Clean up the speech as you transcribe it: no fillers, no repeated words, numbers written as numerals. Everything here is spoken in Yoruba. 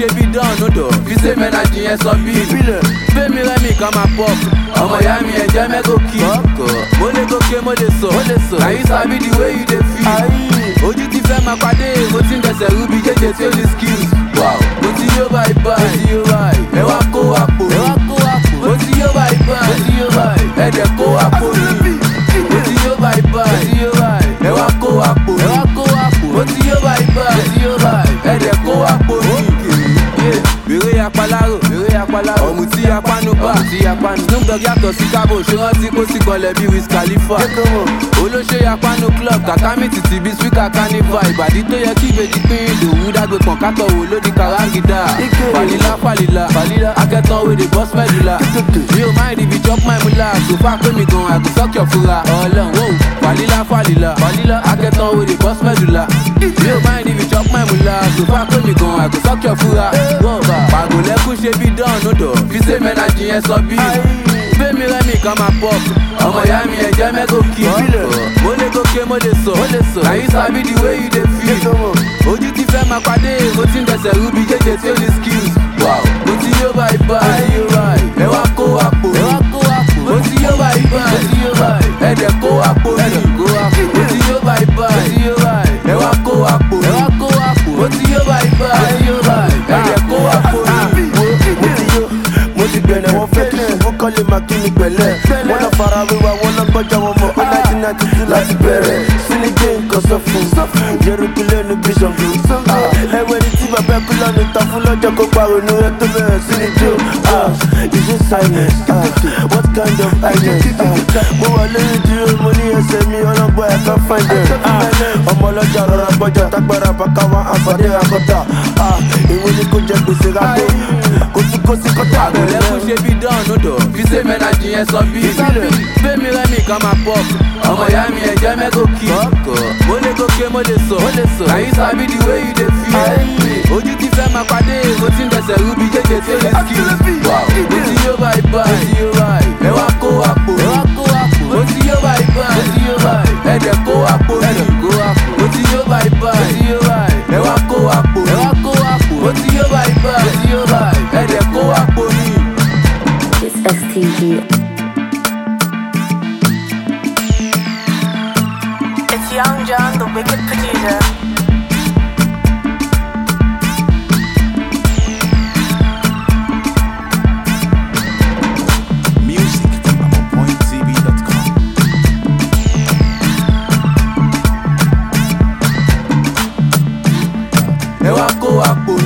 ṣe bí dán odò fi ṣe mẹ́nàjì yẹn sọ bí fẹ́mi rẹ́mi kan máa pop ọmọ ìyá mi ẹ̀jẹ̀ mẹ́kò kí mo lè gòkè mo lè sọ kàyí sábì the way you dey feel ojú ti fẹ́ máa pàdé mo ti ń dẹsẹ̀ rúbi jẹ́jẹ́ tí ó ní skills mo ti yó báyìí báyìí ẹ wá kó àpò mo ti yó báyìí báyìí ẹ dẹ̀ kó àpò mi mo ti yó báyìí báyìí ẹ wá kó àpò mo ti yó báyìí báyìí ẹ dẹ̀ kó àpò mi. Bèrè apalárò ọ̀mùtí apánubá Snoop Dogg yàtọ̀ sí kábò ṣé rántí kó sì gbọ́lẹ̀ bí Wiz Khalifa olóṣè apánu club kàkámì títí bí speaker carnival ìbàdí tó yẹ kí ìbejì pín ìdòwú dágbé pọ̀n kátọ̀ wò lódì kàrángídà falila akẹ́tàn wèdè boss mẹ́dùlá mi ò mind if you chop my mula so far pé mi gan àgùn sọ́kì ọ̀fura ọlọ́run wò falila akẹ́tàn wèdè boss mẹ́dùlá mi ò mind if you chop my mula so far pé mi gan àgùn sọ́kì ọ̀fura pàgò lẹ́kùn ṣe bí dán odò fi ṣe mẹ́nàjì yẹn sọ bí fẹ́mi rẹ́mi kan máa pop ọmọ ìyá mi ẹ̀jẹ̀ mẹ́kò kí mo lè gòkè mo lè sọ kàyí sábì the way you dey feel ojú ti fẹ́ máa pàdé mo ti ń dẹsẹ̀ rúbi jẹ́jẹ́ tí ó ní skills mo ti yó báyìí báyìí ẹ wá kó àpò mo ti yó báyìí báyìí ẹ dẹ̀ kó àpò mi mo ti yó báyìí báyìí ẹ wá kó àpò mo ti yó báyìí báyìí ẹ dẹ̀ kó àpò mi. Mo ti gbẹ̀nẹ̀ wọ́n fẹ́ kí ṣubú kan lè máa kí ni pẹ̀lẹ́ wọ́n lọ fara wíwá wọ́n lọ gbọ́jà wọn mọ̀ ó 1992 láti bẹ̀rẹ̀ sílé jẹ́ nǹkan sọ fún yẹrùkú lẹ́nu bishop ẹ̀wẹ̀ ní tí bàbá ẹ̀kú lọ́nu ta fún lọ́jọ́ kó paronu ẹ̀ tó bẹ̀rẹ̀ sí ní jó is it silence what kind of highness mo wà lórí dúró mo ní ẹsẹ̀ mi ọlọ́gbọ́n I can't find them ọmọ ọlọ́jà rọra gbọ́jà tágbára bàkà wọn àfàdé àkọ́tà ìwé ni kò jẹ gbèsè rákò kò sí kọ́tà àgọ̀lẹ́ kò ṣe bí dán odò fi ṣe mẹ́nàjì yẹn sọ bí fẹ́mi rẹ́mi kan máa pop ọmọ ìyá mi ẹ̀jẹ̀ mẹ́kò kí mo lè gòkè mo lè sọ kàyí sábì the way you dey feel ojú ti fẹ́ máa pàdé mo ti ń dẹsẹ̀ rúbi jẹ́jẹ́ tí ó ní skills mo ti yó báyìí báyìí ẹ wá kó àpò mo ti yó báyìí báyìí ẹ dẹ̀ kó àpò mi mo ti yó báyìí báyìí ẹ wá kó àpò mo ti yó báyìí báyìí ẹ dẹ̀ kó àpò mi. It's STG. It's Young John, the wicked producer. Music from AmonPointTV.com. Ẹ wá kó àpò